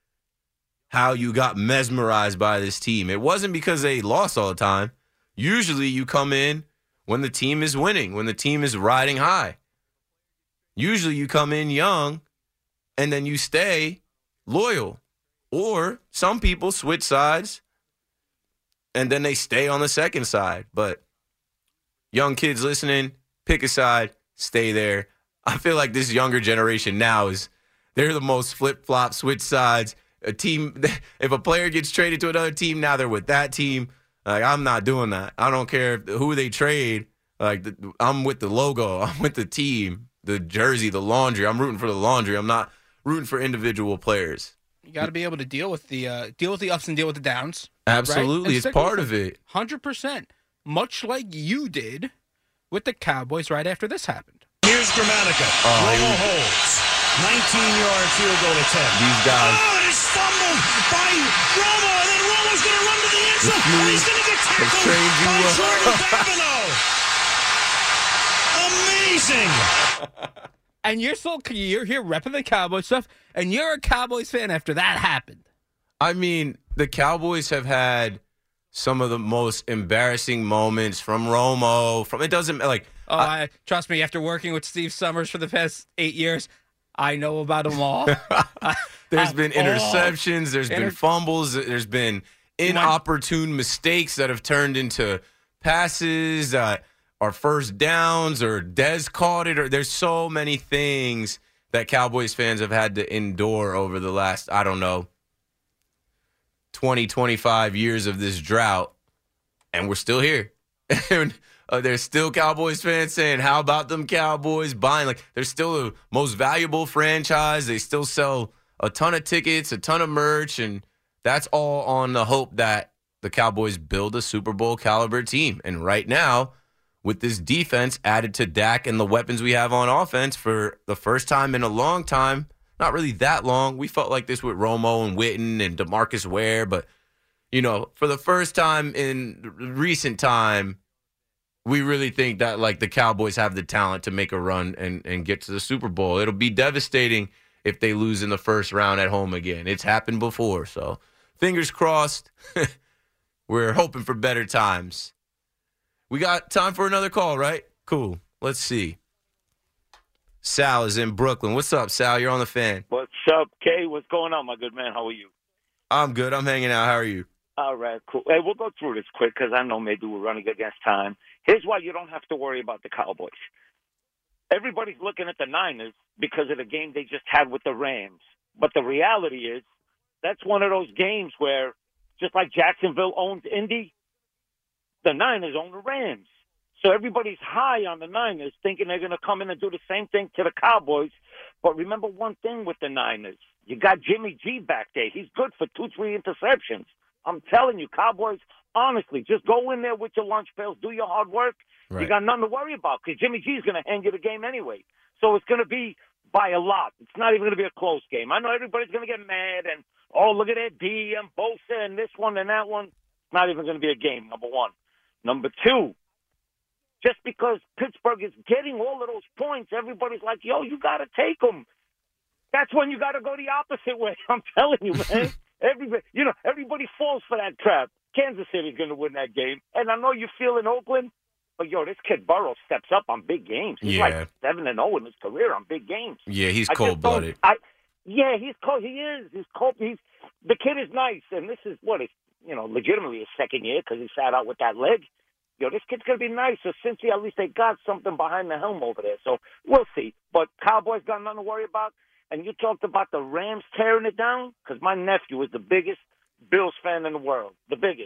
how you got mesmerized by this team. It wasn't because they lost all the time. Usually you come in when the team is winning, when the team is riding high. Usually you come in young and then you stay loyal. Or some people switch sides and then they stay on the second side. But young kids listening, pick a side, stay there. I feel like this younger generation now is, they're the most flip-flop, switch sides. A team, if a player gets traded to another team, now they're with that team. Like, I'm not doing that. I don't care who they trade. Like, I'm with the logo. I'm with the team, the jersey, the laundry. I'm rooting for the laundry. I'm not rooting for individual players. You got to be able to deal with the uh, deal with the ups and deal with the downs. Absolutely, right? It's part of it. one hundred percent. Much like you did with the Cowboys right after this happened. Here's Gramatica. Oh, Romo holds. nineteen-yard field goal attempt. These guys. Oh, it's fumbled by Romo, and then Romo's going to run to the end zone, and he's going to get tackled by Jordan Babineau. Amazing. And you're still you're here repping the Cowboys stuff, and you're a Cowboys fan after that happened. I mean, the Cowboys have had some of the most embarrassing moments from Romo. From it doesn't like. Oh, I, I, trust me. After working with Steve Summers for the past eight years, I know about them all. There's been interceptions. There's Inter- been fumbles. There's been inopportune mistakes that have turned into passes, uh, or first downs, or Dez caught it. Or there's so many things that Cowboys fans have had to endure over the last, I don't know, twenty, twenty-five years of this drought, and we're still here. And uh, there's still Cowboys fans saying, how about them Cowboys buying? Like, they're still the most valuable franchise. They still sell a ton of tickets, a ton of merch, and that's all on the hope that the Cowboys build a Super Bowl caliber team. And right now, with this defense added to Dak and the weapons we have on offense for the first time in a long time, not really that long. We felt like this with Romo and Witten and DeMarcus Ware, but, you know, for the first time in recent time, we really think that, like, the Cowboys have the talent to make a run and, and get to the Super Bowl. It'll be devastating if they lose in the first round at home again. It's happened before, so fingers crossed. We're hoping for better times. We got time for another call, right? Cool. Let's see. Sal is in Brooklyn. What's up, Sal? You're on the Fan. What's up, Kay? What's going on, my good man? How are you? I'm good. I'm hanging out. How are you? All right, cool. Hey, we'll go through this quick because I know maybe we're running against time. Here's why you don't have to worry about the Cowboys. Everybody's looking at the Niners because of the game they just had with the Rams. But the reality is that's one of those games where, just like Jacksonville owns Indy, the Niners own the Rams. So everybody's high on the Niners, thinking they're going to come in and do the same thing to the Cowboys. But remember one thing with the Niners. You got Jimmy G back there. He's good for two, three interceptions. I'm telling you, Cowboys, honestly, just go in there with your lunch pails, do your hard work. Right. You got nothing to worry about because Jimmy G is going to hand you the game anyway. So it's going to be by a lot. It's not even going to be a close game. I know everybody's going to get mad and, oh, look at that D and Bosa and this one and that one. It's not even going to be a game, number one. Number two, just because Pittsburgh is getting all of those points, everybody's like, yo, you got to take them. That's when you got to go the opposite way. I'm telling you, man. Everybody, you know, everybody falls for that trap. Kansas City's going to win that game. And I know you feel in Oakland, but, yo, this kid Burrow steps up on big games. He's yeah. like seven and oh in his career on big games. Yeah, he's I cold-blooded. I, yeah, he's cold. He is. He's cold. He's, the kid is nice. And this is what is, you know, legitimately his second year because he sat out with that leg. Yo, this kid's going to be nice. So Cincy, at least they got something behind the helm over there. So we'll see. But Cowboys got nothing to worry about. And you talked about the Rams tearing it down because my nephew is the biggest Bills fan in the world, the biggest.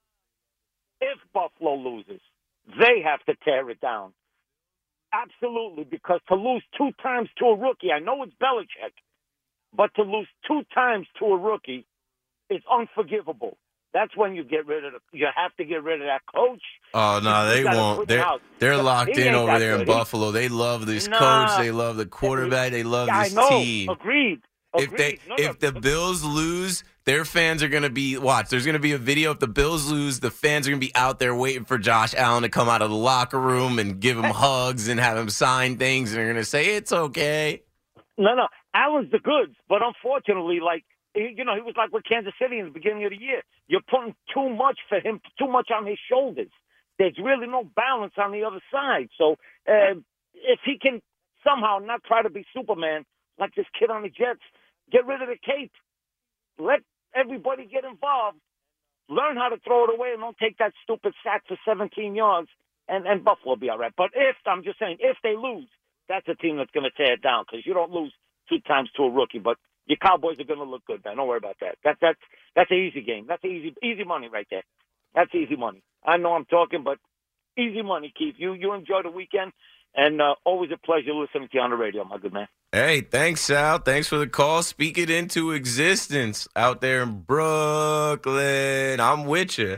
If Buffalo loses, they have to tear it down. Absolutely, because to lose two times to a rookie, I know it's Belichick, but to lose two times to a rookie is unforgivable. That's when you get rid of the, you have to get rid of that coach. Oh no, they won't. They're they're but locked in over there in good. Buffalo. They love this nah. coach. They love the quarterback. They love I this know. team. Agreed. If they no, if no. the Bills lose, their fans are gonna be watch. There's gonna be a video. If the Bills lose, the fans are gonna be out there waiting for Josh Allen to come out of the locker room and give him hugs and have him sign things. And they're gonna say it's okay. No, no, Allen's the goods, but unfortunately, like. You know, he was like with Kansas City in the beginning of the year. You're putting too much for him, too much on his shoulders. There's really no balance on the other side. So uh, if he can somehow not try to be Superman like this kid on the Jets, get rid of the cape. Let everybody get involved. Learn how to throw it away and don't take that stupid sack for seventeen yards, and, and Buffalo will be all right. But if, I'm just saying, if they lose, that's a team that's going to tear it down because you don't lose two times to a rookie. But your Cowboys are going to look good, man. Don't worry about that. That that's that's an easy game. That's easy easy money right there. That's easy money. I know I'm talking, but easy money, Keith. You you enjoy the weekend, and uh, always a pleasure listening to you on the radio, my good man. Hey, thanks, Sal. Thanks for the call. Speak it into existence out there in Brooklyn. I'm with you.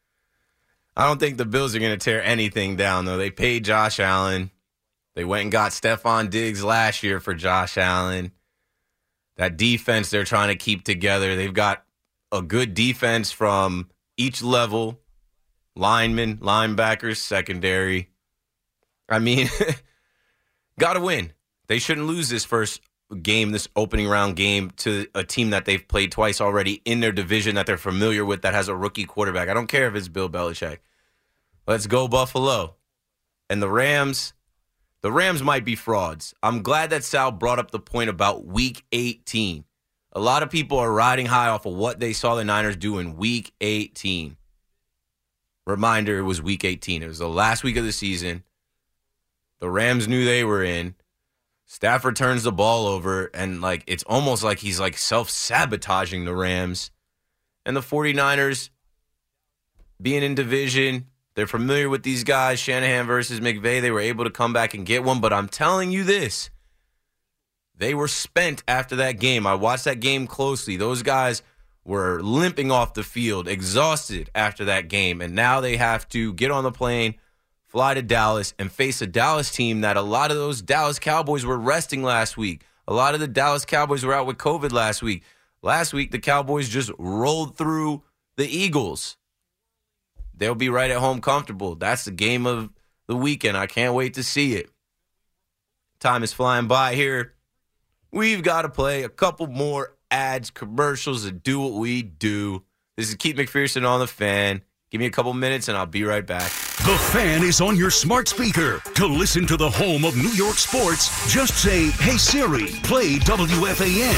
I don't think the Bills are going to tear anything down, though. They paid Josh Allen. They went and got Stephon Diggs last year for Josh Allen. That defense they're trying to keep together. They've got a good defense from each level, linemen, linebackers, secondary. I mean, got to win. They shouldn't lose this first game, this opening round game, to a team that they've played twice already in their division that they're familiar with that has a rookie quarterback. I don't care if it's Bill Belichick. Let's go Buffalo. And the Rams, the Rams might be frauds. I'm glad that Sal brought up the point about week eighteen. A lot of people are riding high off of what they saw the Niners do in week eighteen. Reminder, it was week eighteen. It was the last week of the season. The Rams knew they were in. Stafford turns the ball over, and like it's almost like he's like self-sabotaging the Rams. And the 49ers, being in division, they're familiar with these guys, Shanahan versus McVay. They were able to come back and get one, but I'm telling you this, they were spent after that game. I watched that game closely. Those guys were limping off the field, exhausted after that game, and now they have to get on the plane, fly to Dallas, and face a Dallas team that a lot of those Dallas Cowboys were resting last week. A lot of the Dallas Cowboys were out with COVID last week. Last week, the Cowboys just rolled through the Eagles. They'll be right at home comfortable. That's the game of the weekend. I can't wait to see it. Time is flying by here. We've got to play a couple more ads, commercials, and do what we do. This is Keith McPherson on The Fan. Give me a couple minutes, and I'll be right back. The Fan is on your smart speaker. To listen to the home of New York sports, just say, "Hey Siri, play W F A N."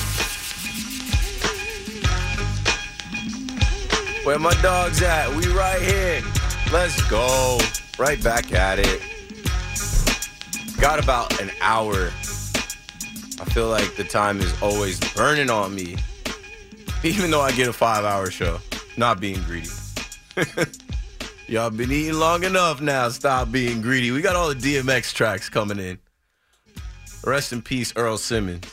Where my dog's at? We right here. Let's go. Right back at it. Got about an hour. I feel like the time is always burning on me. Even though I get a five-hour show. Not being greedy. Y'all been eating long enough now. Stop being greedy. We got all the D M X tracks coming in. Rest in peace, Earl Simmons.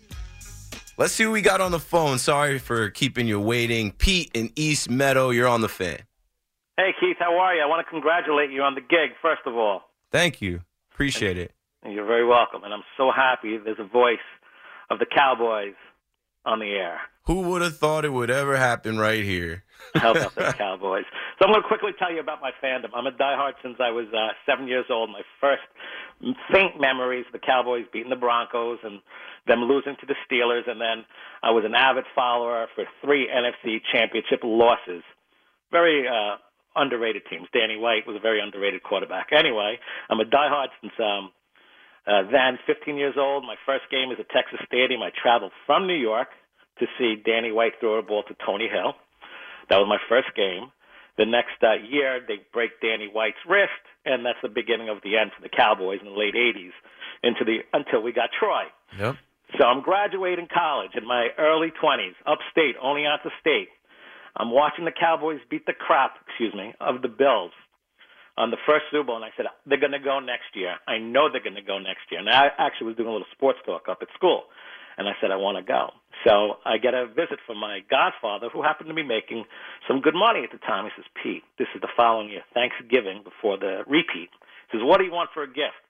Let's see who we got on the phone. Sorry for keeping you waiting. Pete in East Meadow, you're on The Fan. Hey, Keith, how are you? I want to congratulate you on the gig, first of all. Thank you. Appreciate it. You're very welcome. And I'm so happy there's a voice of the Cowboys on the air. Who would have thought it would ever happen right here? How about the Cowboys? So I'm going to quickly tell you about my fandom. I'm a diehard since I was uh, seven years old. My first faint memories of the Cowboys beating the Broncos and them losing to the Steelers. And then I was an avid follower for three N F C championship losses. Very uh, underrated teams. Danny White was a very underrated quarterback. Anyway, I'm a diehard since um, uh, then, fifteen years old. My first game is at Texas Stadium. I traveled from New York to see Danny White throw a ball to Tony Hill. That was my first game. The next uh, year, they break Danny White's wrist, and that's the beginning of the end for the Cowboys in the late eighties into the until we got Troy. Yep. So I'm graduating college in my early twenties, upstate, Oneonta State. I'm watching the Cowboys beat the crap, excuse me, of the Bills on the first Super Bowl, and I said, they're going to go next year. I know they're going to go next year. And I actually was doing a little sports talk up at school, and I said, I want to go. So I get a visit from my godfather, who happened to be making some good money at the time. He says, Pete, this is the following year, Thanksgiving before the repeat. He says, what do you want for a gift?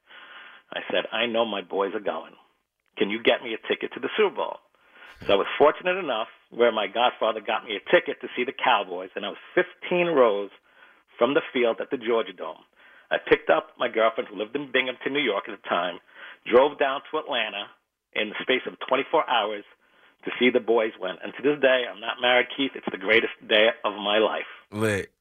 I said, I know my boys are going. Can you get me a ticket to the Super Bowl? So I was fortunate enough where my godfather got me a ticket to see the Cowboys, and I was fifteen rows from the field at the Georgia Dome. I picked up my girlfriend, who lived in Binghamton, New York at the time, drove down to Atlanta in the space of twenty-four hours to see the boys win. And to this day, I'm not married, Keith. It's the greatest day of my life. Lit.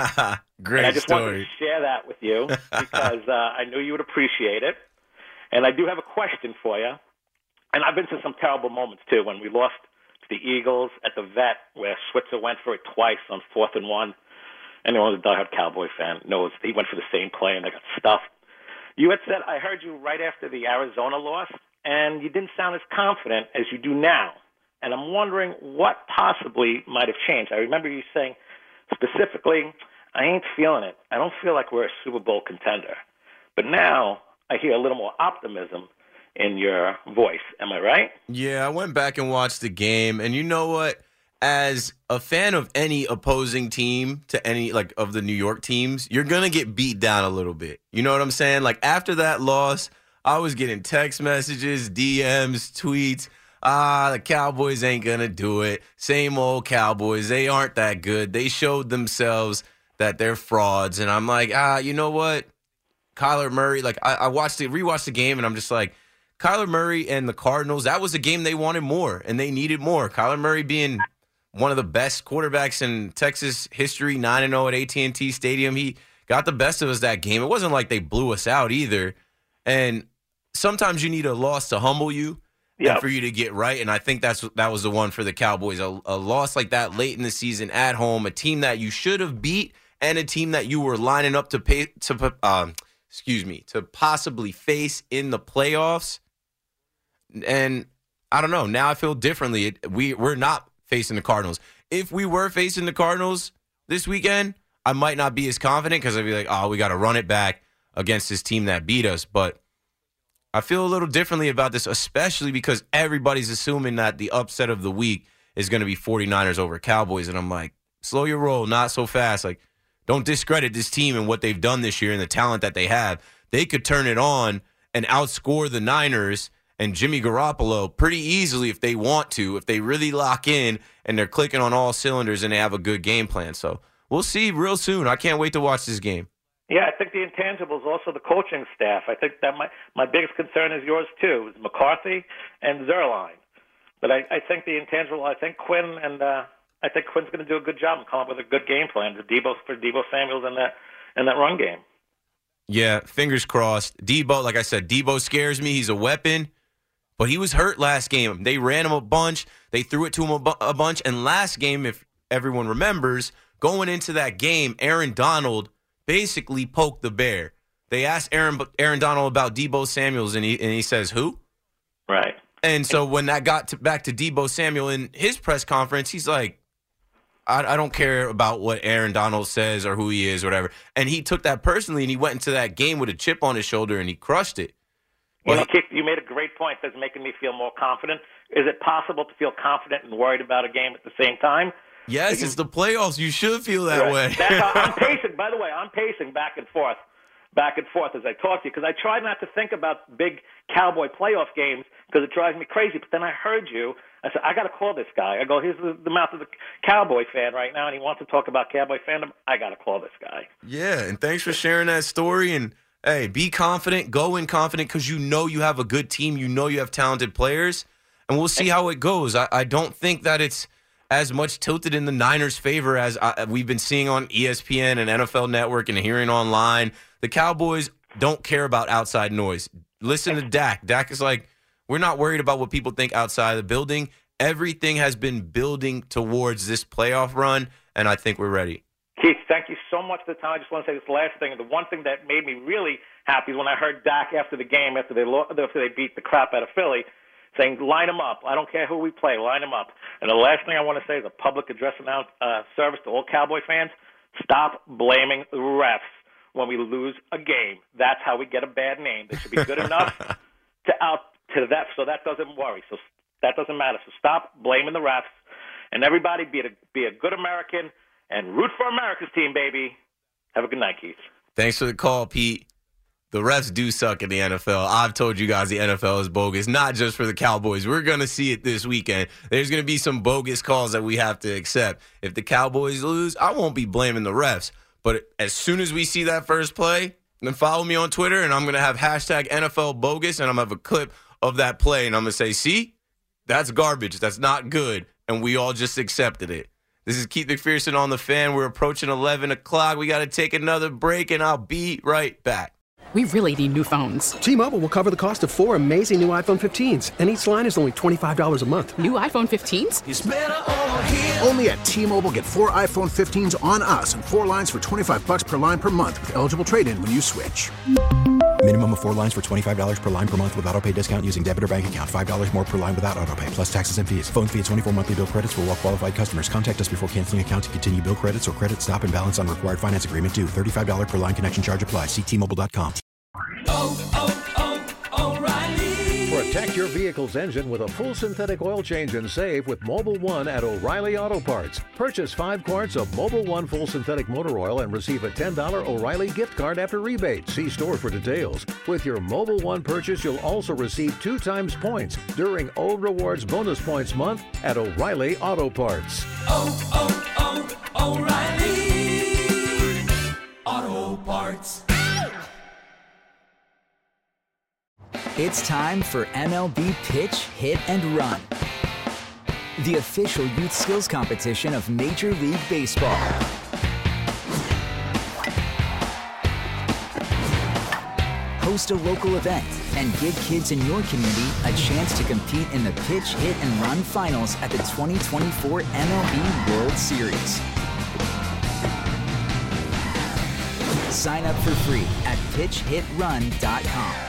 Great and I just story. wanted to share that with you because uh, I knew you would appreciate it. And I do have a question for you. And I've been to some terrible moments, too, when we lost to the Eagles at the Vet, where Switzer went for it twice on fourth and one. Anyone who's a diehard Cowboy fan knows he went for the same play, and they got stuffed. You had said, I heard you right after the Arizona loss, and you didn't sound as confident as you do now. And I'm wondering what possibly might have changed. I remember you saying specifically, I ain't feeling it. I don't feel like we're a Super Bowl contender. But now I hear a little more optimism in your voice. Am I right? Yeah, I went back and watched the game, and you know what? As a fan of any opposing team to any, like, of the New York teams, you're going to get beat down a little bit. You know what I'm saying? Like, after that loss, I was getting text messages, D Ms, tweets. ah, the Cowboys ain't going to do it. Same old Cowboys. They aren't that good. They showed themselves that they're frauds. And I'm like, ah, you know what? Kyler Murray, like I, I watched it, rewatched the game, and I'm just like, Kyler Murray and the Cardinals, that was a game they wanted more, and they needed more. Kyler Murray being one of the best quarterbacks in Texas history, nine and oh at A T and T Stadium. He got the best of us that game. It wasn't like they blew us out either. And sometimes you need a loss to humble you yep. and for you to get right, and I think that's that was the one for the Cowboys. A, a loss like that late in the season at home, a team that you should have beat, and a team that you were lining up to pay to um, excuse me to possibly face in the playoffs. And I don't know. Now I feel differently. It, we we're not facing the Cardinals. If we were facing the Cardinals this weekend, I might not be as confident because I'd be like, oh, we got to run it back against this team that beat us. But I feel a little differently about this, especially because everybody's assuming that the upset of the week is going to be 49ers over Cowboys. And I'm like, slow your roll, not so fast. Like, don't discredit this team and what they've done this year and the talent that they have. They could turn it on and outscore the Niners and Jimmy Garoppolo pretty easily if they want to, if they really lock in and they're clicking on all cylinders and they have a good game plan. So we'll see real soon. I can't wait to watch this game. Yeah, I think the intangibles, also the coaching staff. I think that my, my biggest concern is yours, too, is McCarthy and Zerline. But I, I think the intangible, I think Quinn and uh, I think Quinn's going to do a good job and come up with a good game plan for Debo, for Debo Samuels and that, and that run game. Yeah, fingers crossed. Debo, like I said, Debo scares me. He's a weapon. But he was hurt last game. They ran him a bunch. They threw it to him a, bu- a bunch. And last game, if everyone remembers, going into that game, Aaron Donald basically poked the bear. They asked Aaron Aaron Donald about Debo Samuels, and he and he says, who? Right. And so when that got to, back to Debo Samuel in his press conference, he's like, I, I don't care about what Aaron Donald says or who he is or whatever. And he took that personally, and he went into that game with a chip on his shoulder, and he crushed it. You know, Keith, you made a great point that's making me feel more confident. Is it possible to feel confident and worried about a game at the same time? Yes, like, it's the playoffs. You should feel that right. way. That's how I'm pacing. By the way, I'm pacing back and forth, back and forth as I talk to you because I try not to think about big Cowboy playoff games because it drives me crazy. But then I heard you. I said, I got to call this guy. I go, here's the, the mouth of the Cowboy fan right now, and he wants to talk about Cowboy fandom. I got to call this guy. Yeah, and thanks for sharing that story. And hey, be confident, go in confident because you know you have a good team. You know you have talented players, and we'll see how it goes. I, I don't think that it's as much tilted in the Niners' favor as I, we've been seeing on E S P N and N F L Network and hearing online. The Cowboys don't care about outside noise. Listen to Dak. Dak is like, we're not worried about what people think outside the building. Everything has been building towards this playoff run, and I think we're ready. Keith, thank you so much for the time. I just want to say this last thing. The one thing that made me really happy is when I heard Dak after the game, after they after they beat the crap out of Philly, saying, line them up. I don't care who we play. Line them up. And the last thing I want to say is a public address announce, uh, service to all Cowboy fans. Stop blaming the refs when we lose a game. That's how we get a bad name. They should be good enough to out to that so that doesn't worry. So that doesn't matter. So stop blaming the refs. And everybody be a, be a good American and root for America's team, baby. Have a good night, Keith. Thanks for the call, Pete. The refs do suck in the N F L. I've told you guys the N F L is bogus, not just for the Cowboys. We're going to see it this weekend. There's going to be some bogus calls that we have to accept. If the Cowboys lose, I won't be blaming the refs. But as soon as we see that first play, then follow me on Twitter, and I'm going to have hashtag N F L bogus, and I'm going to have a clip of that play, and I'm going to say, see, that's garbage. That's not good, and we all just accepted it. This is Keith McPherson on The Fan. We're approaching eleven o'clock. We got to take another break, and I'll be right back. We really need new phones. T-Mobile will cover the cost of four amazing new iPhone fifteens, and each line is only twenty-five dollars a month. New iPhone fifteens? It's better over here. Only at T-Mobile, get four iPhone fifteens on us and four lines for twenty-five dollars per line per month with eligible trade-in when you switch. Minimum of four lines for twenty-five dollars per line per month with autopay discount using debit or bank account. five dollars more per line without autopay, plus taxes and fees. Phone fee at twenty-four monthly bill credits for well-qualified customers. Contact us before canceling account to continue bill credits or credit stop and balance on required finance agreement due. thirty-five dollars per line connection charge applies. See T Mobile dot com. Oh, oh, oh, O'Reilly. For a Protect your vehicle's engine with a full synthetic oil change and save with Mobil One at O'Reilly Auto Parts. Purchase five quarts of Mobil One full synthetic motor oil and receive a ten dollars O'Reilly gift card after rebate. See store for details. With your Mobil One purchase, you'll also receive two times points during O Rewards Bonus Points Month at O'Reilly Auto Parts. Oh, oh, oh, O'Reilly Auto Parts. It's time for M L B Pitch, Hit, and Run, the official youth skills competition of Major League Baseball. Host a local event and give kids in your community a chance to compete in the Pitch, Hit, and Run finals at the twenty twenty-four M L B World Series. Sign up for free at pitch hit run dot com.